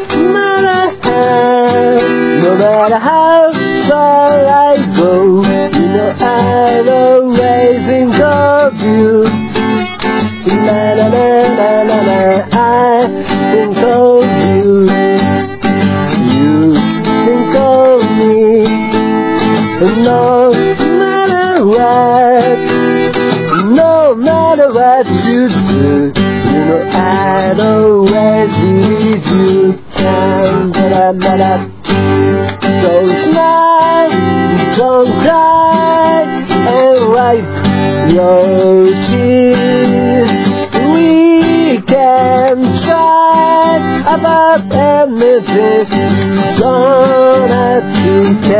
matter how far I go, you know I'll always think of you. Na na na na na na, I think of you. You think of me. No matter what you do, you know I'd always need you. So smile, don't cry, and wipe your tears. We can try about anything, you don't have to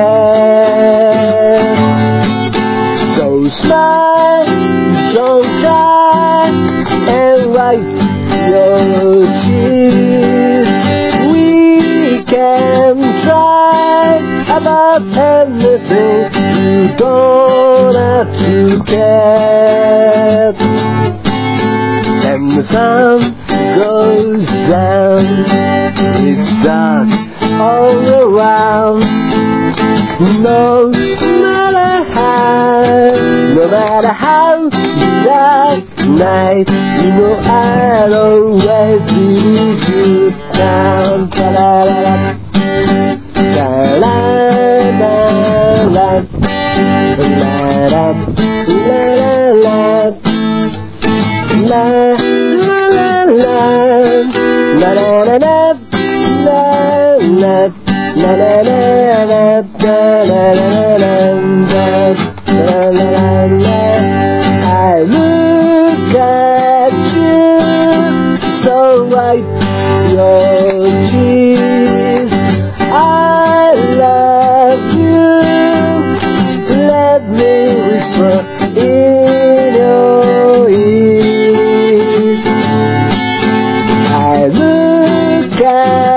care. So smile, don't cry, and wipe your tears. We can try about anything, you don't have to care. And the sun goes down, it's dark all around. No matter how dark night, you know I'll always lead you down. Ta-la-la-la, ta-la-la-la, I look at you, so wipe your tears. I love you, let me whisper in your ear. I look at